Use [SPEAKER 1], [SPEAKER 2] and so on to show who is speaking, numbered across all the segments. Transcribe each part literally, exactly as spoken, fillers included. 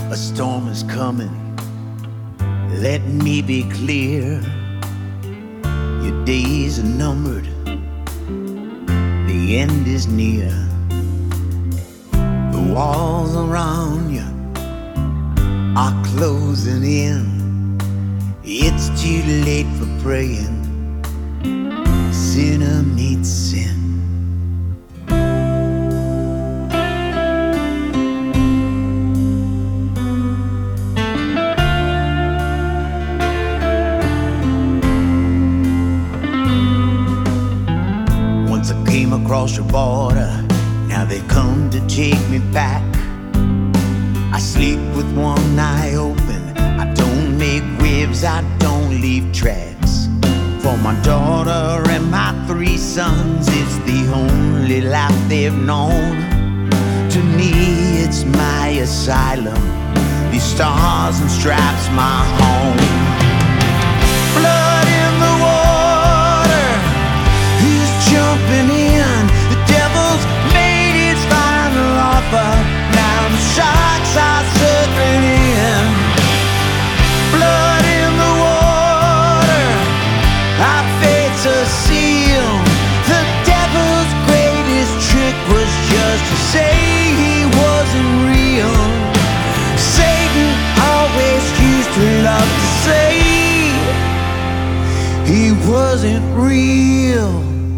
[SPEAKER 1] A storm is coming, let me be clear. Your days are numbered, the end is near. The walls around you are closing in. It's too late for praying. Sinner meets sin. Once I came across your border, now they come to take me back. I sleep with one eye open, I don't make waves, I don't leave tracks. For my daughter and my three sons, it's the only life they've known. To me, it's my asylum, these stars and stripes my home. Blood in the water, who's jumping in? The devil's made his final offer, now the sharks are circling in. Blood in the water, our fates are sealed. The devil's greatest trick was just to say he wasn't real. Satan always used to love to say he wasn't real.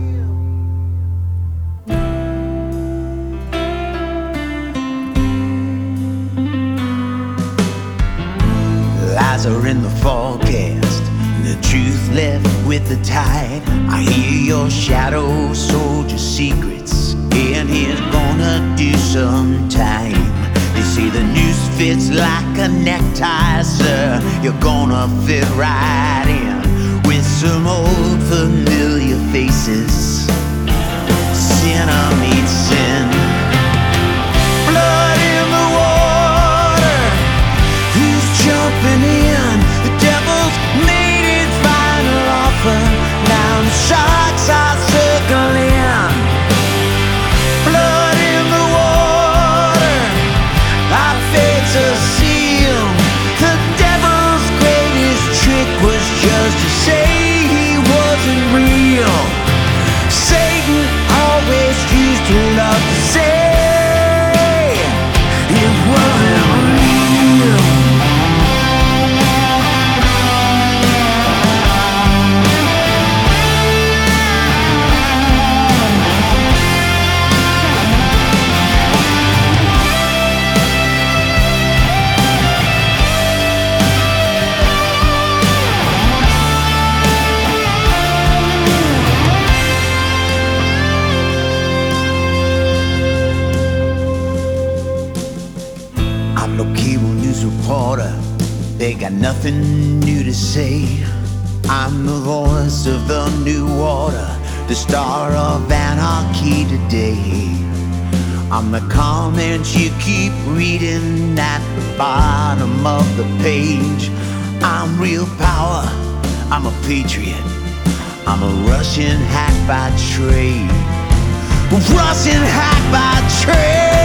[SPEAKER 1] Lies are in the forecast, the truth left with the tide. I hear your shadow sold your secrets, and he's gonna do some time. They say the noose fits like a necktie, sir. You're gonna fit right in with some old familiar faces. Sinner meets sin. Blood in the water, who's jumping in? The devil's made his final offer, now the sharks are circling. Blood in the water, our fates are sealed. The devil's greatest trick was just to say he wasn't real. Satan always used to love to say it wasn't real. I'm no cable news reporter, they got nothing new to say. I'm the voice of the new order, the star of anarchy today. I'm the comment you keep reading at the bottom of the page. I'm real power, I'm a patriot, I'm a Russian hack by trade. Russian hack by trade.